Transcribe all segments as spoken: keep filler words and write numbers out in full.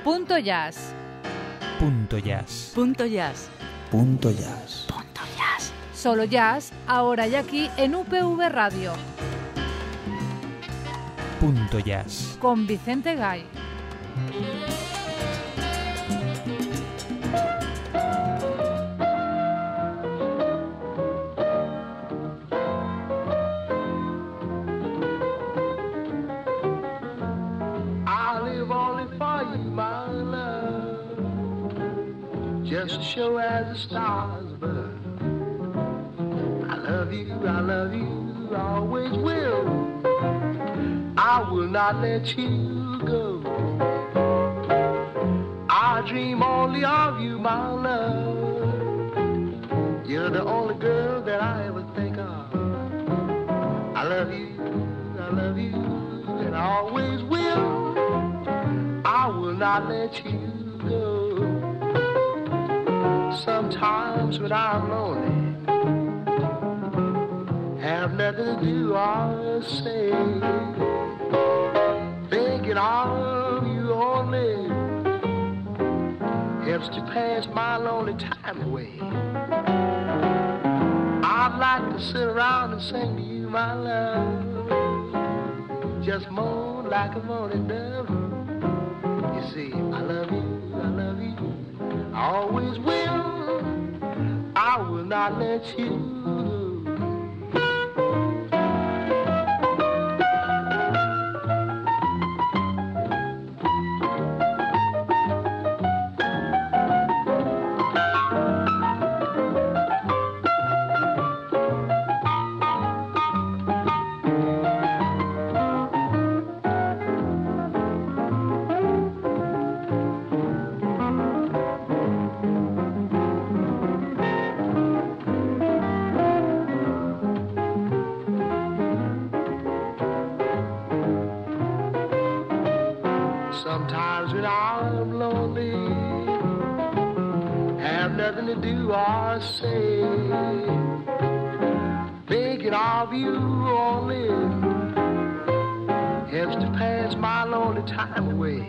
Punto Jazz. Punto Jazz. Punto Jazz. Punto Jazz. Punto Jazz. Solo jazz, ahora y aquí en U P V Radio. Punto Jazz. Con Vicente Gay. Just as sure as the stars burn. I love you, I love you, I always will. I will not let you go. I dream only of you, my love. You're the only girl that I ever think of. I love you, I love you, and I always will. I will not let you go. Sometimes when I'm lonely, have nothing to do or say, thinking of you only helps to pass my lonely time away. I'd like to sit around and sing to you, my love, just moan like a moaning dove. You see, I love you, I love you, I always will. I will not let you go. Sometimes when I'm lonely, have nothing to do or say, thinking of you only helps to pass my lonely time away.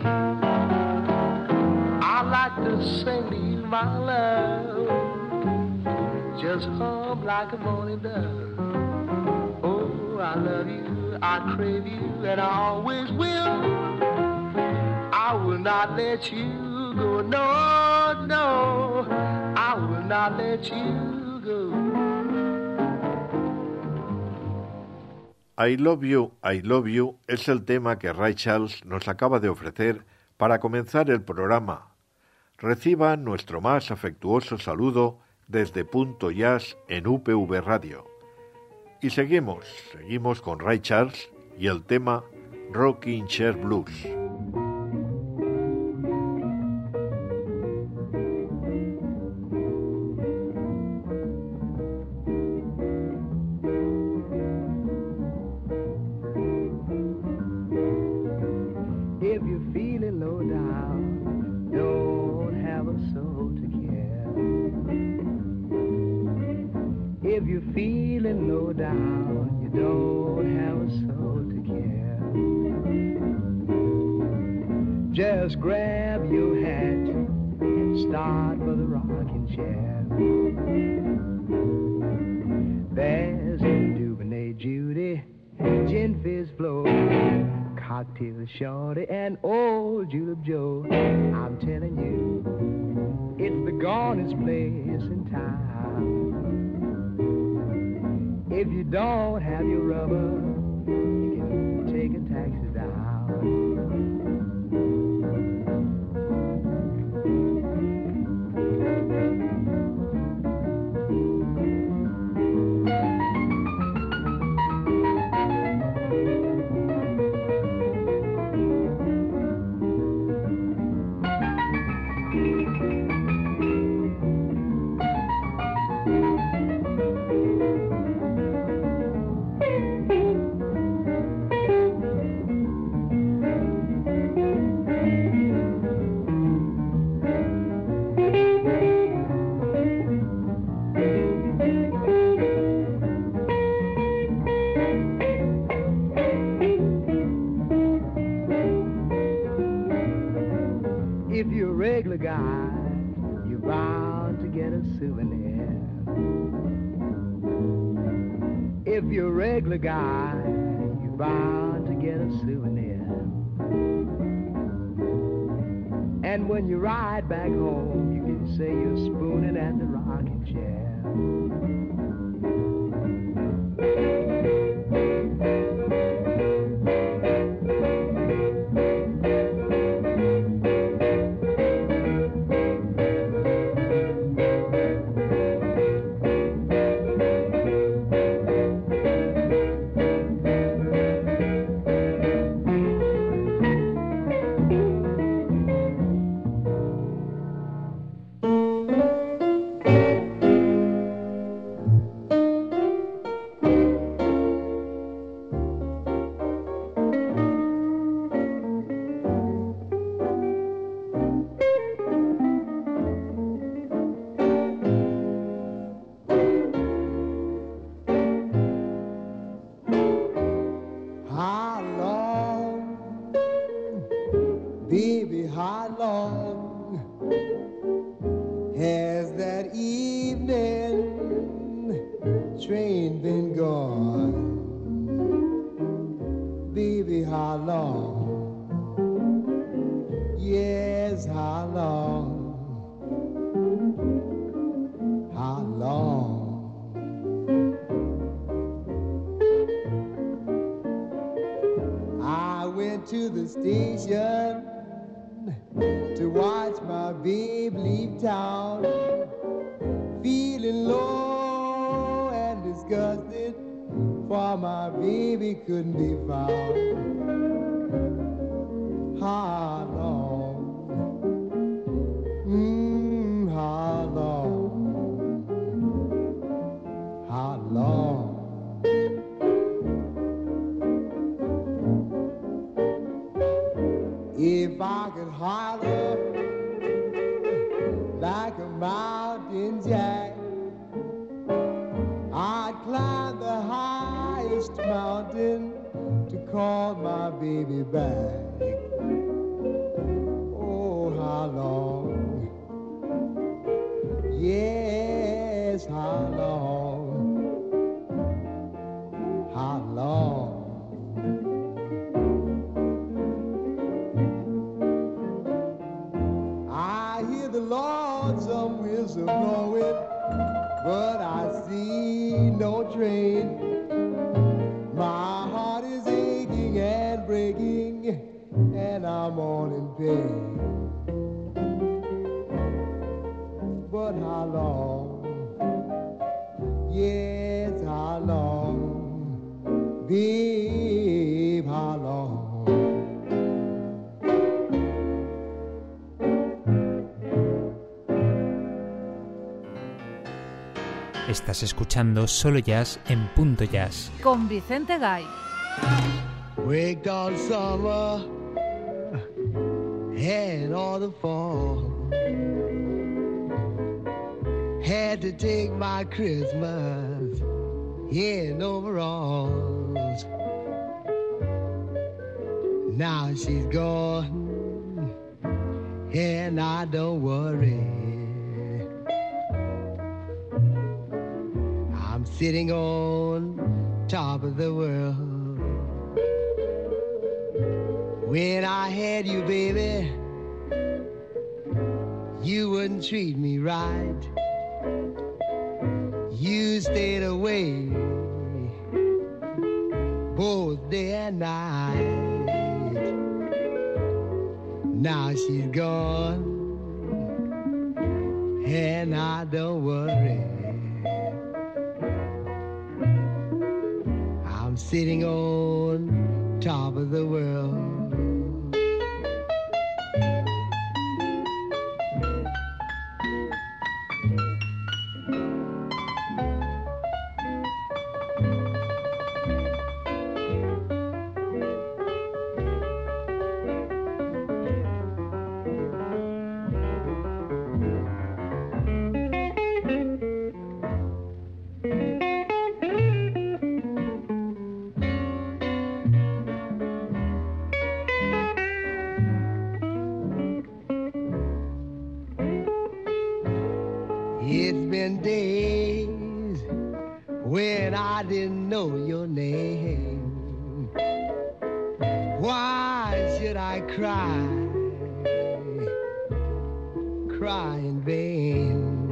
I like to sing to you, my love, just hum like a morning dove. Oh, I love you, I crave you, and I always will. I will not let you go, no, no, I will not let you go. I Love You, I Love You es el tema que Ray Charles nos acaba de ofrecer para comenzar el programa. Reciban nuestro más afectuoso saludo desde Punto Jazz en U P V Radio. Y seguimos, seguimos con Ray Charles y el tema Rocking Chair Blues. Just grab your hat and start for the rocking chair. There's Duvernay Judy, Gin Fizz Flo, Cocktail Shorty, and old Julep Joe. I'm telling you, it's the gonest place in town. If you don't have your rubber, you can take a taxi down. If you're a regular guy, you're bound to get a souvenir. If you're a regular guy, you're bound to get a souvenir. And when you ride back home, you can say you're spooning at the rocking chair. To the station to watch my babe leave town, feeling low and disgusted, for my baby couldn't be found. How long, mm, how long, how long? If I could holler like a mountain jack, I'd climb the highest mountain to call my baby back. Oh, how long? Yes, how long? How long? The lonesome whistle blowing, but I see no train. My heart is aching and breaking, and I'm all in pain. But how long? Yes, how long? Babe, how long? Estás escuchando Solo Jazz en Punto Jazz con Vicente Gay. Waked on summer and all the fall. Had to take my Christmas in overalls. Now she's gone and I don't worry. Sitting on top of the world. When I had you, baby, you wouldn't treat me right. You stayed away both day and night. Now she's gone and I don't worry. Sitting on top of the world. It's been days when I didn't know your name. Why should I cry, cry in vain?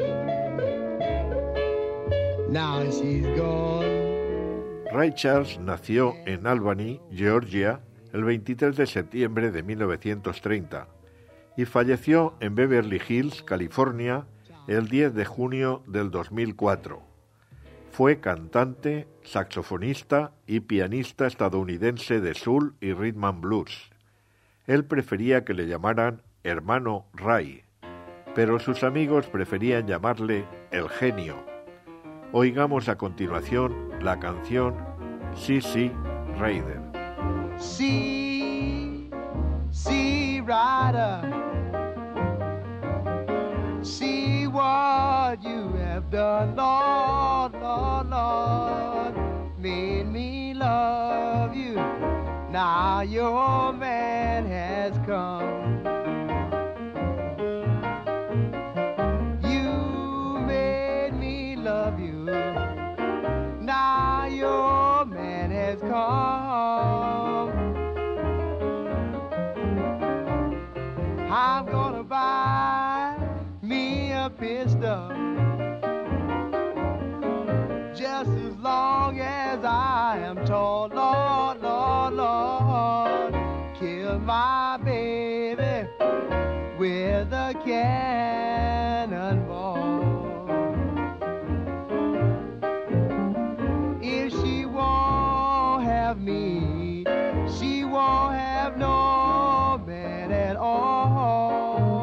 Now she's gone. Ray Charles nació en Albany, Georgia, el veintitrés de septiembre de mil novecientos treinta y falleció en Beverly Hills, California, el diez de junio del dos mil cuatro. Fue cantante, saxofonista y pianista estadounidense de soul y rhythm and blues. Él prefería que le llamaran hermano Ray, pero sus amigos preferían llamarle el genio. Oigamos a continuación la canción C C Rider. See, see Rider, see what you have done, Lord, Lord, Lord, made me love you. Now your man has come. You made me love you. Now your man has come. I'm gonna buy me a pistol, just as long as I am tall, Lord, Lord, Lord. Kill my baby with a cannonball. If she won't have me, she won't have no man at all.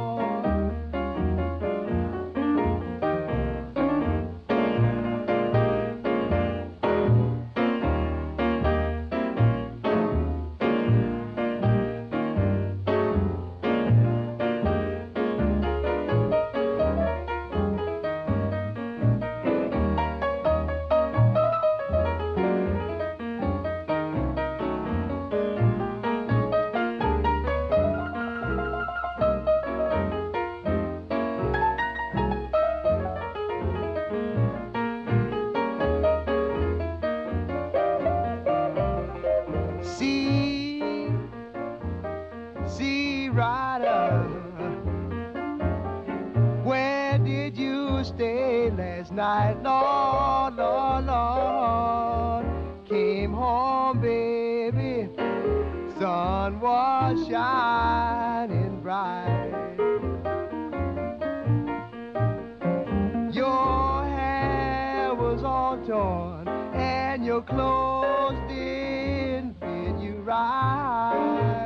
Night, Lord, Lord, Lord, came home, baby, sun was shining bright. Your hair was all torn and your clothes didn't fit you right.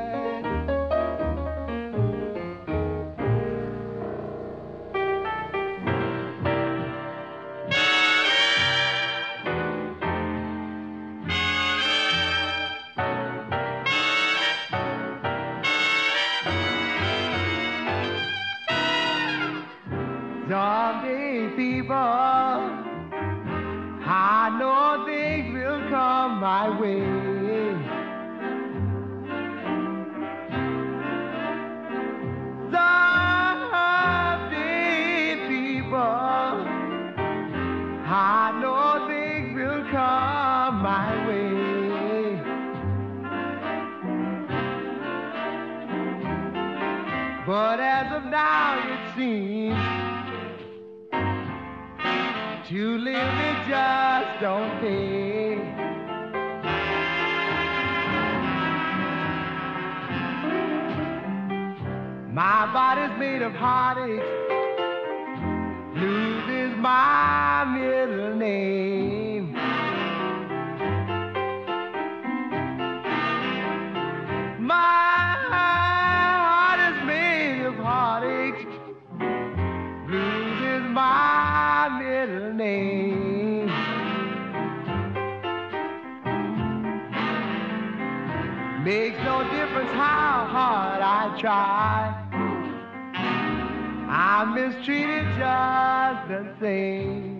Someday, people, I know things will come my way. Someday, people, I know things will come my way. But as of now, it seems to live it just don't pay. My body's made of heartaches, blues is my middle name. My heart is made of heartaches, blues is my middle name. Makes no difference how hard I try, I'm mistreated just the same.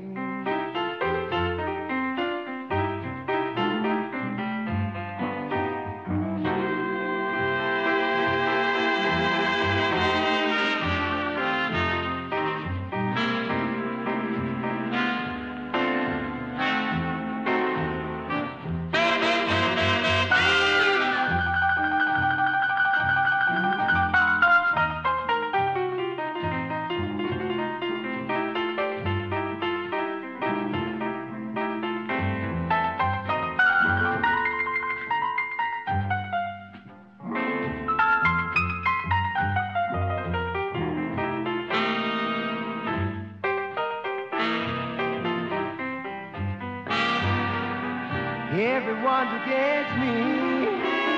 gets me.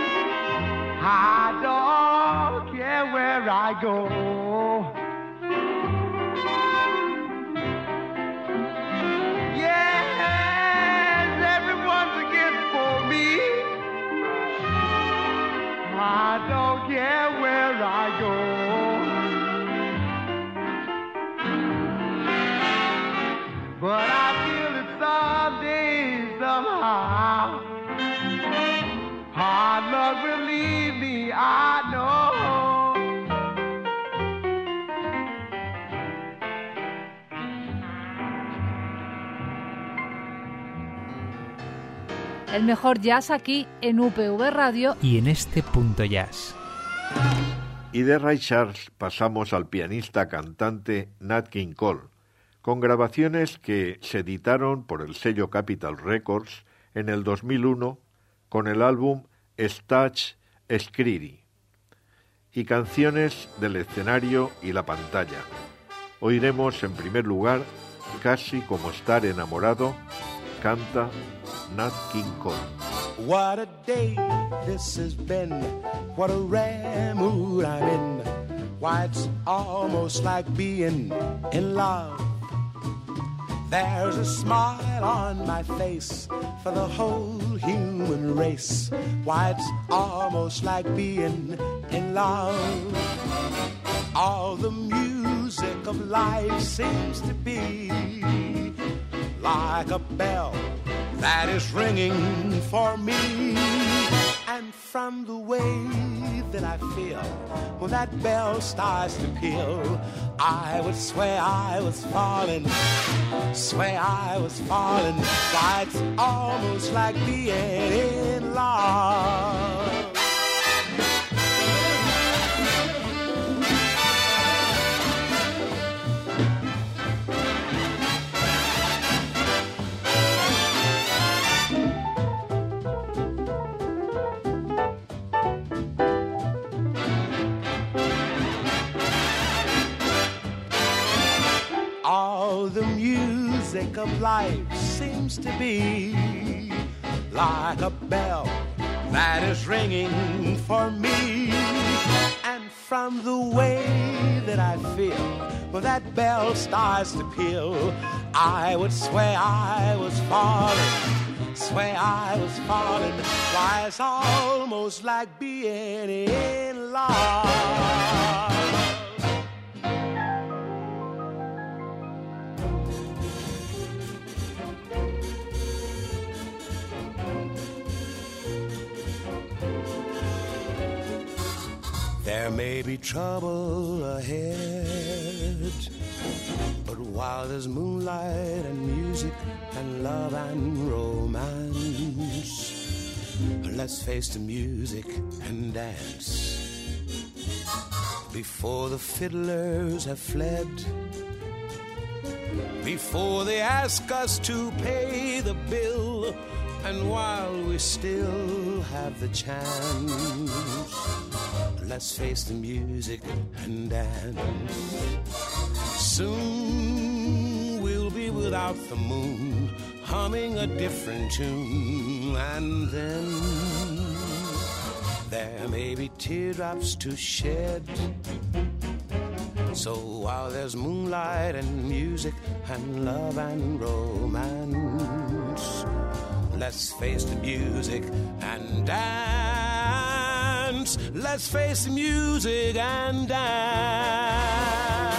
I don't care where I go. Yes, everyone's against for me. I don't care where I go. But I feel that someday, somehow, hard luck will leave me, I know. El mejor jazz aquí en U P V Radio y en este punto jazz. Y de Ray Charles pasamos al pianista cantante Nat King Cole, con grabaciones que se editaron por el sello Capitol Records en el dos mil uno con el álbum Stach Escriri, y canciones del escenario y la pantalla. Oiremos en primer lugar Casi como estar enamorado, canta Nat King Cole. What a day this has been, what a rare mood I'm in. Why, it's almost like being in love. There's a smile on my face for the whole human race. Why, it's almost like being in love. All the music of life seems to be like a bell that is ringing for me. And from the way that I feel when that bell starts to peal, I would swear I was falling, swear I was falling. Why, it's almost like being in love. All the music of life seems to be like a bell that is ringing for me. And from the way that I feel when that bell starts to peal, I would swear I was falling, swear I was falling. Why, it's almost like being in love. There may be trouble ahead, but while there's moonlight and music and love and romance, let's face the music and dance. Before the fiddlers have fled, before they ask us to pay the bill, and while we still have the chance, let's face the music and dance. Soon we'll be without the moon, humming a different tune, and then there may be teardrops to shed. So while there's moonlight and music and love and romance, let's face the music and dance. Let's face the music and dance.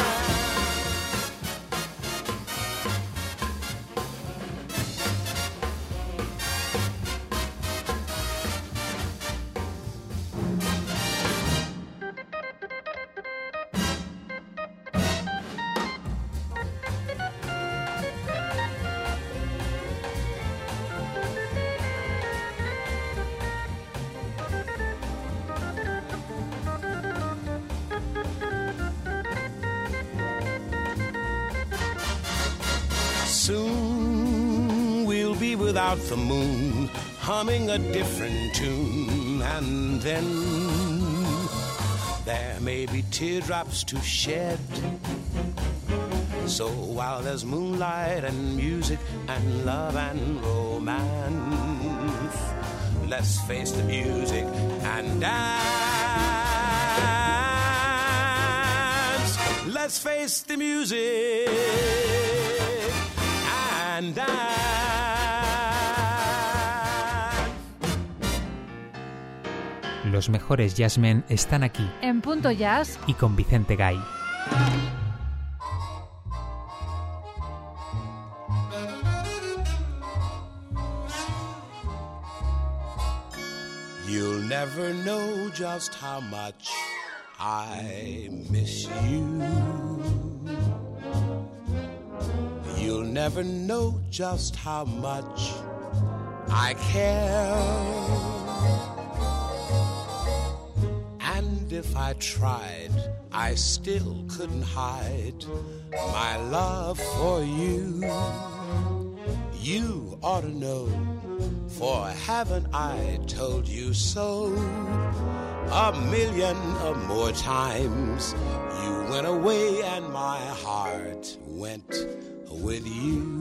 Soon we'll be without the moon, humming a different tune, and then there may be teardrops to shed. So while there's moonlight and music and love and romance, let's face the music and dance. Let's face the music and dance. Los mejores jazzmen están aquí. En Punto Jazz y con Vicente Gay. You'll never know just how much I miss you. You'll never know just how much I care. And if I tried, I still couldn't hide my love for you. You ought to know, for haven't I told you so? A million or more times you went away and my heart went with you.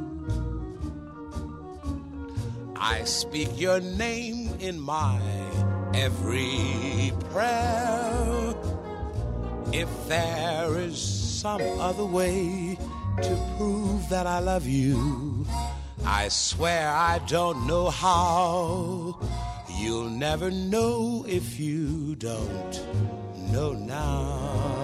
I speak your name in my every prayer. If there is some other way to prove that I love you, I swear I don't know how. You'll never know if you don't know now.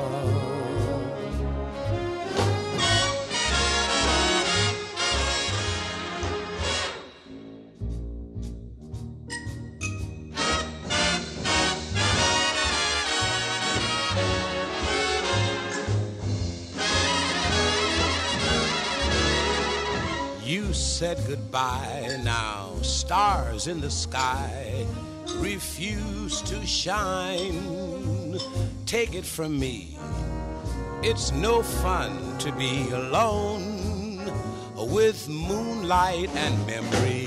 You said goodbye, now stars in the sky refuse to shine. Take it from me, it's no fun to be alone with moonlight and memory.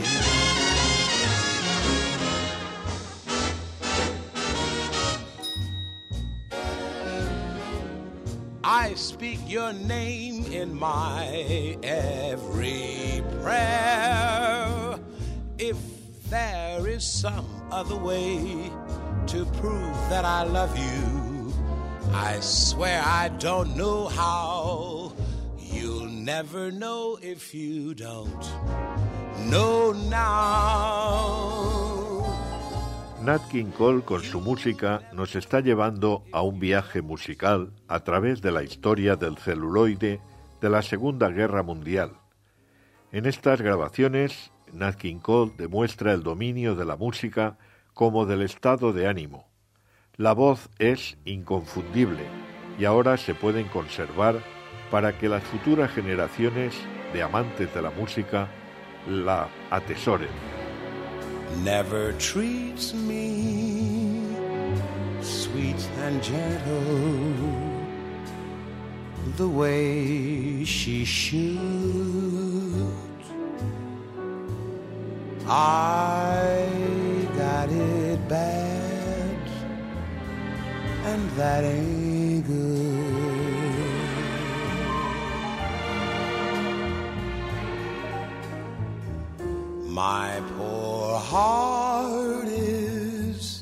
I speak your name in my every prayer. If there is some other way to prove that I love you, I swear I don't know how. You'll never know if you don't know now. Nat King Cole con su música nos está llevando a un viaje musical a través de la historia del celuloide de la Segunda Guerra Mundial. En estas grabaciones, Nat King Cole demuestra el dominio de la música como del estado de ánimo. La voz es inconfundible y ahora se pueden conservar para que las futuras generaciones de amantes de la música la atesoren. Never treats me sweet and gentle the way she should. I got it bad, and that ain't good. My poor heart is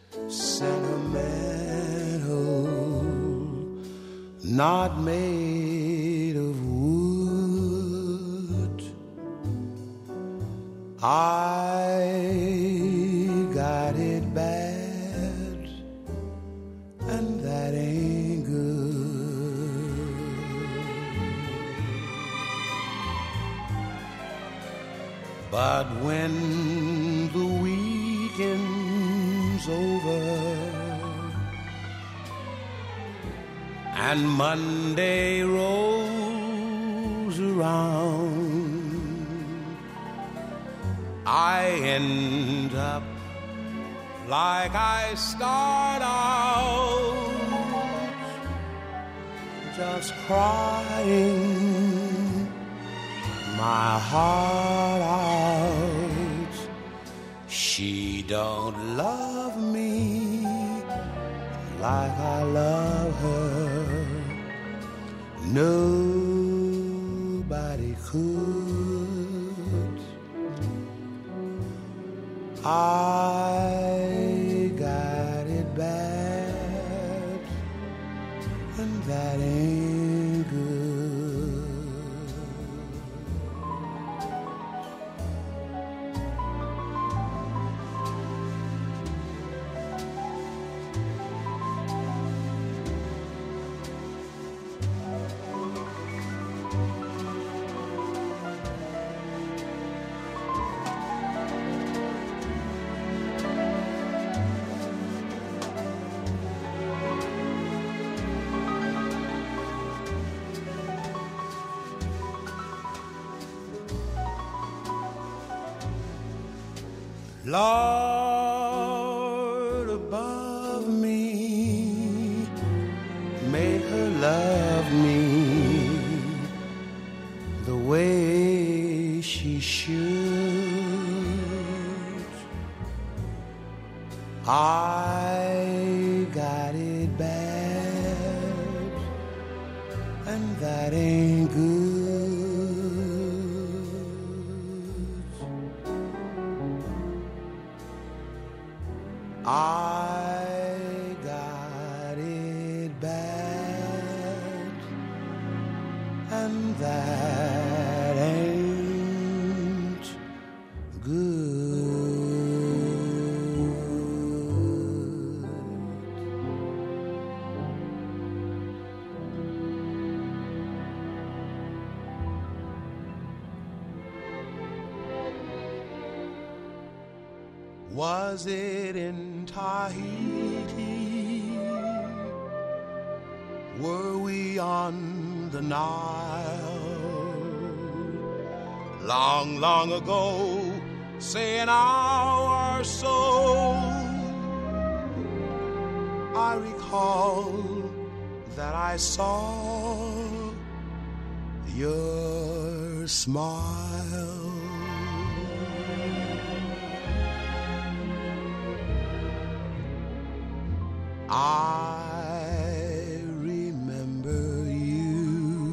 sentimental, not made of wood. I got it bad, and that ain't good. But when the weekend's over and Monday rolls around, I end up like I start out, just crying my heart out. She don't love me like I love her. Nobody could. I got it bad, and that ain't good. Lord above me made her love me the way she should. I got it bad, and that ain't good. I got it bad, and that ain't good. Was it in Tahiti? Were we on the Nile? Long, long ago, say an hour or so, I recall that I saw your smile. I remember you.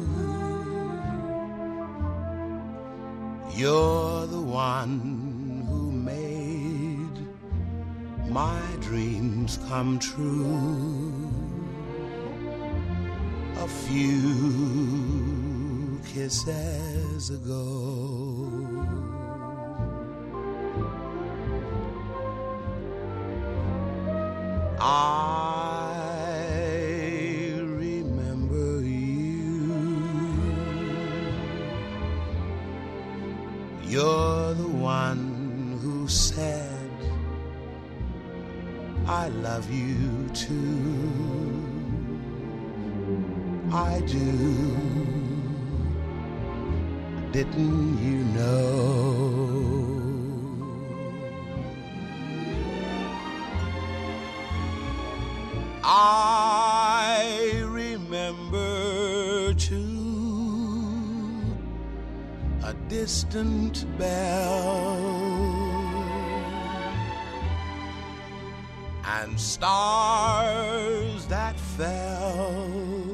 You're the one who made my dreams come true. A few kisses ago. I remember you. You're the one who said, I love you too. I do. Didn't you know? I remember too a distant bell and stars that fell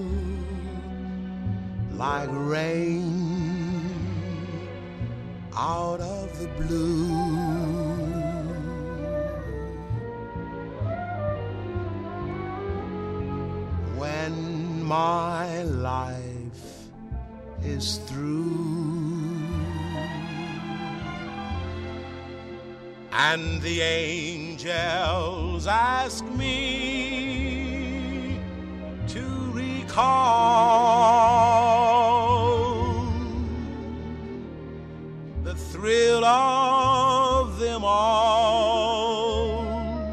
like rain out of the blue. When my life is through and the angels ask me to recall the thrill of them all,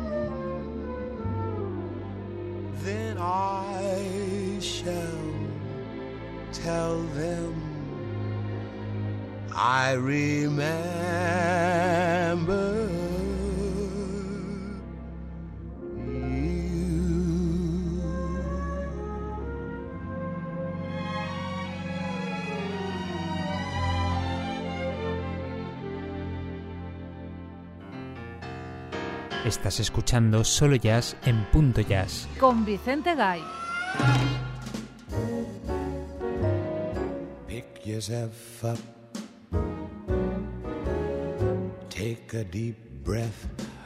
then I shall tell them I remember Estás escuchando Solo Jazz en Punto Jazz con Vicente Gay. Pick yourself up, take a deep breath.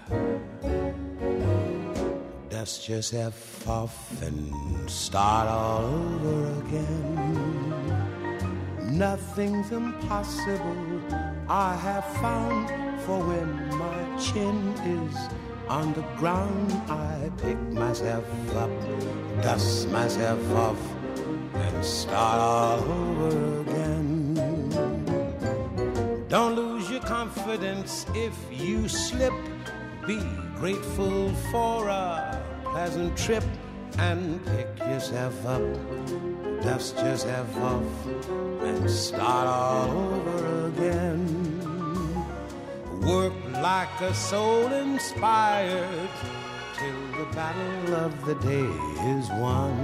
Dust yourself off and start all over again. Nothing's impossible, I have found, for when my chin is on the ground, I pick myself up, dust myself off, and start all over again. Don't lose your confidence if you slip. Be grateful for a pleasant trip and pick yourself up, dust yourself off, and start all over again. Work like a soul inspired till the battle of the day is won.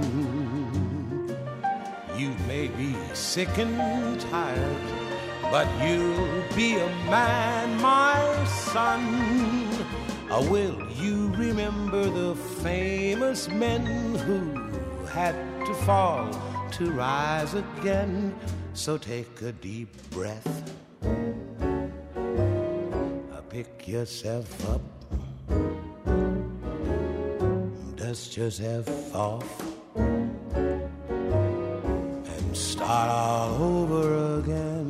You may be sick and tired, but you'll be a man, my son. Or will you remember the famous men who had to fall to rise again? So take a deep breath, pick yourself up, dust yourself off, and start all over again.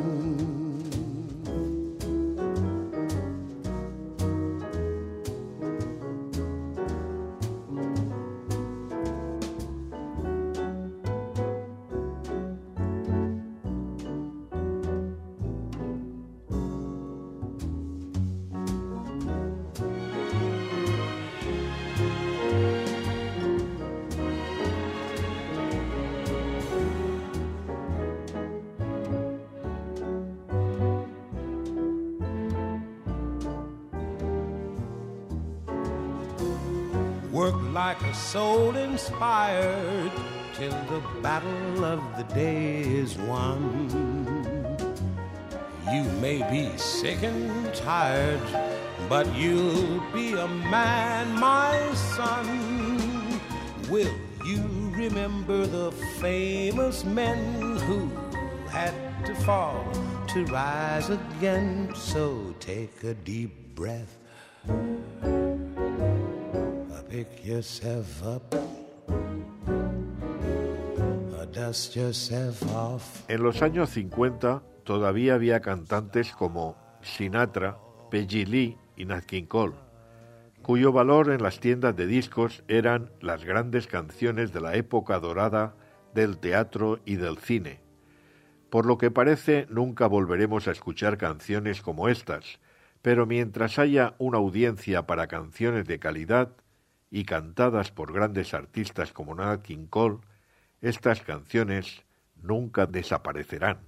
Work like a soul inspired till the battle of the day is won. You may be sick and tired, but you'll be a man, my son. Will you remember the famous men who had to fall to rise again? So take a deep breath, pick yourself up, dust yourself off. En los años cincuenta todavía había cantantes como Sinatra, Peggy Lee y Nat King Cole, cuyo valor en las tiendas de discos eran las grandes canciones de la época dorada del teatro y del cine. Por lo que parece, nunca volveremos a escuchar canciones como estas, pero mientras haya una audiencia para canciones de calidad y cantadas por grandes artistas como Nat King Cole, estas canciones nunca desaparecerán.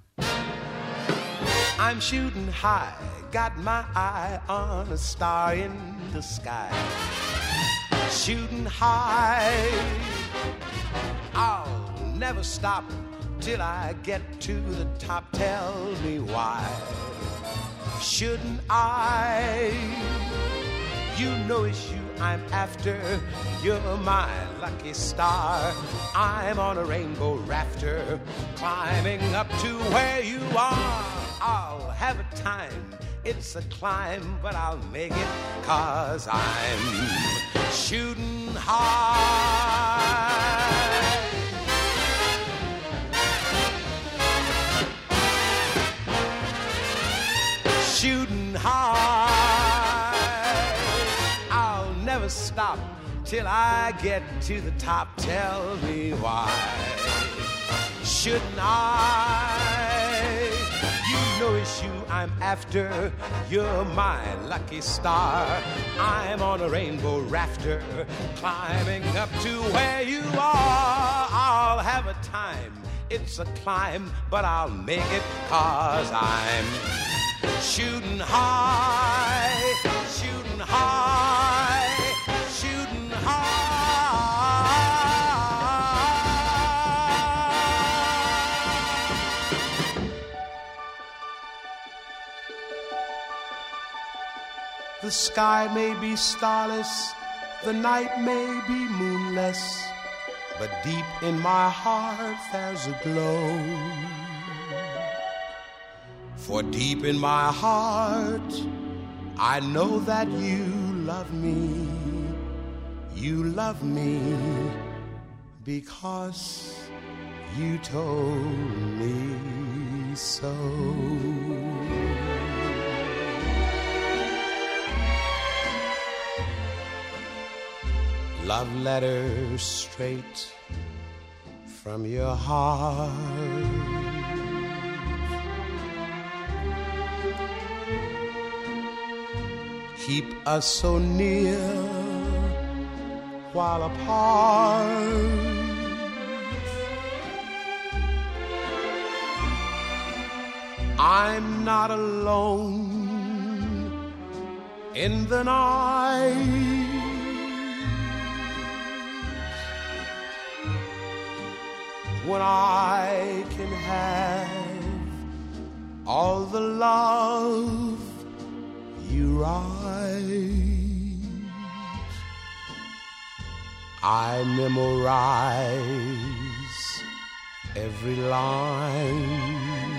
I'm shooting high, got my eye on a star in the sky. Shooting high, I'll never stop till I get to the top. Tell me why shouldn't I? You know it's you I'm after, you're my lucky star. I'm on a rainbow rafter, climbing up to where you are. I'll have a time, it's a climb, but I'll make it, 'cause I'm shooting high. Shooting high, never stop till I get to the top. Tell me why shouldn't I? You know it's you I'm after, you're my lucky star. I'm on a rainbow rafter, climbing up to where you are. I'll have a time, it's a climb, but I'll make it, 'cause I'm shooting high, shooting high, shooting high. The sky may be starless, the night may be moonless, but deep in my heart there's a glow. For deep in my heart I know that you love me, you love me because you told me so. Love letters straight from your heart. Keep us so near while apart. I'm not alone in the night. When I can have all the love you write, I memorize every line.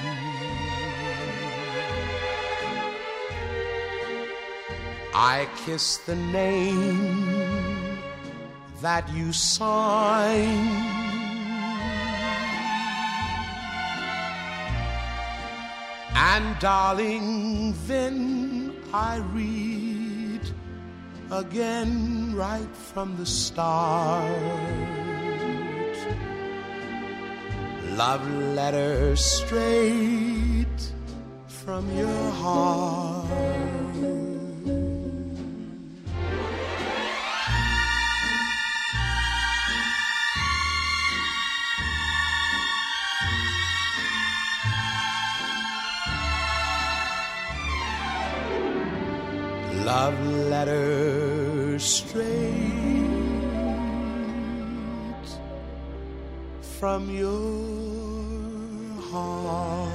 I kiss the name that you sign. And darling, then I read again right from the start. Love letters straight from your heart. Love letters straight from your heart.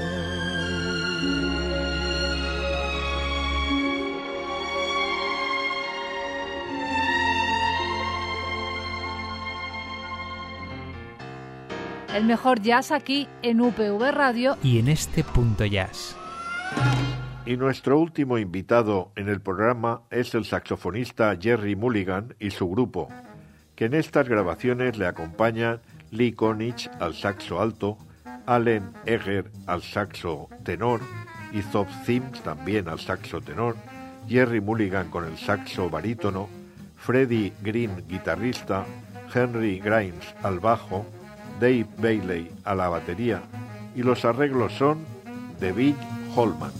El mejor jazz aquí en U P V Radio y en este punto jazz. Y nuestro último invitado en el programa es el saxofonista Jerry Mulligan y su grupo, que en estas grabaciones le acompañan Lee Konitz al saxo alto, Allen Egger al saxo tenor y Zob Sims también al saxo tenor, Jerry Mulligan con el saxo barítono, Freddie Green guitarrista, Henry Grimes al bajo, Dave Bailey a la batería y los arreglos son de Bill Holman.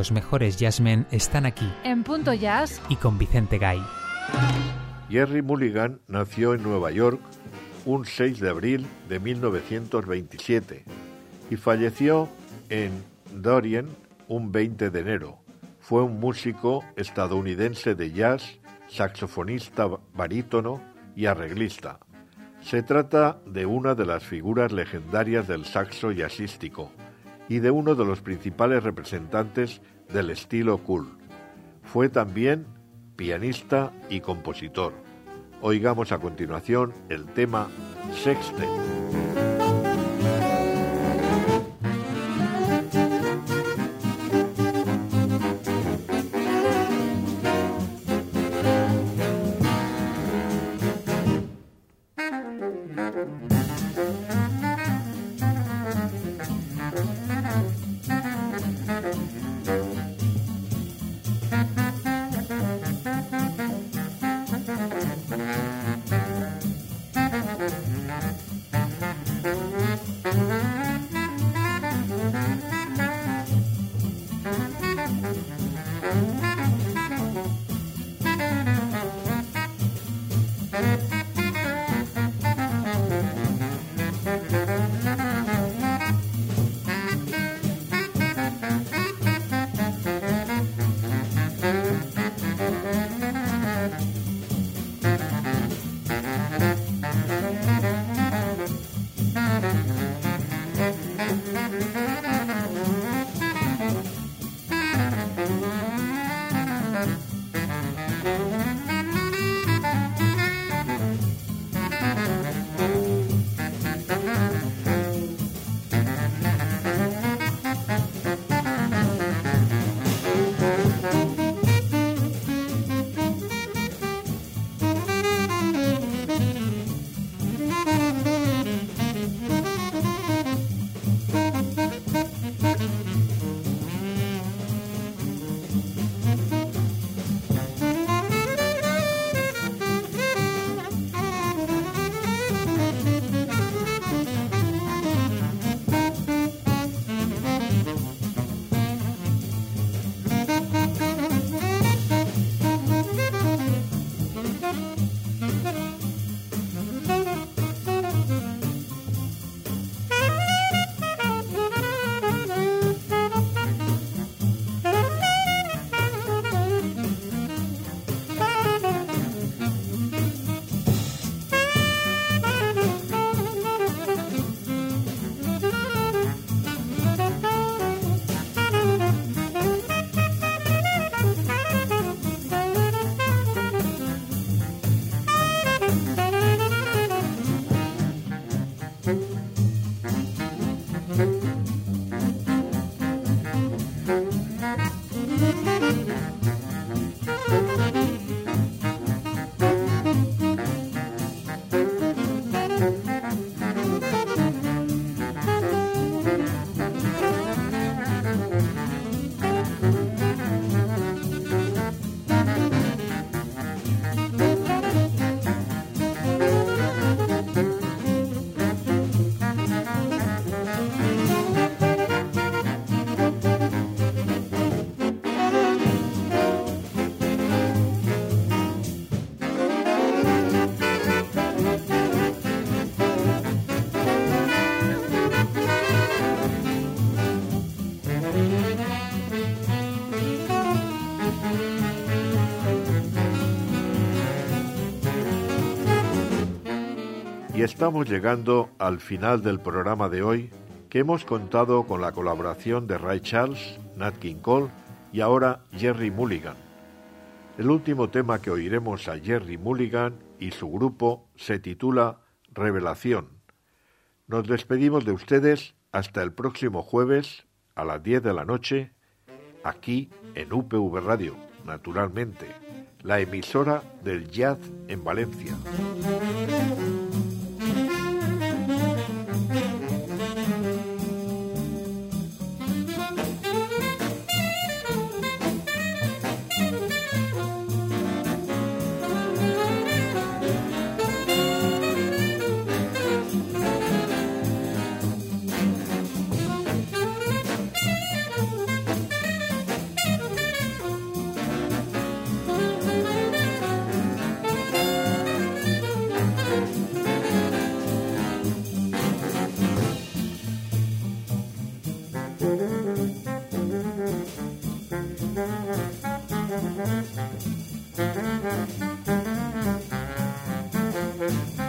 los mejores jazzmen están aquí. En Punto Jazz. Y con Vicente Gay. Jerry Mulligan nació en Nueva York un seis de abril de mil novecientos veintisiete y falleció en Darien un veinte de enero. Fue un músico estadounidense de jazz, saxofonista barítono y arreglista. Se trata de una de las figuras legendarias del saxo jazzístico y de uno de los principales representantes del estilo cool. Fue también pianista y compositor. Oigamos a continuación el tema Sextet. Y estamos llegando al final del programa de hoy, que hemos contado con la colaboración de Ray Charles, Nat King Cole y ahora Jerry Mulligan. El último tema que oiremos a Jerry Mulligan y su grupo se titula Revelación. Nos despedimos de ustedes hasta el próximo jueves a las diez de la noche, aquí en U P V Radio, naturalmente, la emisora del jazz en Valencia. Thank you.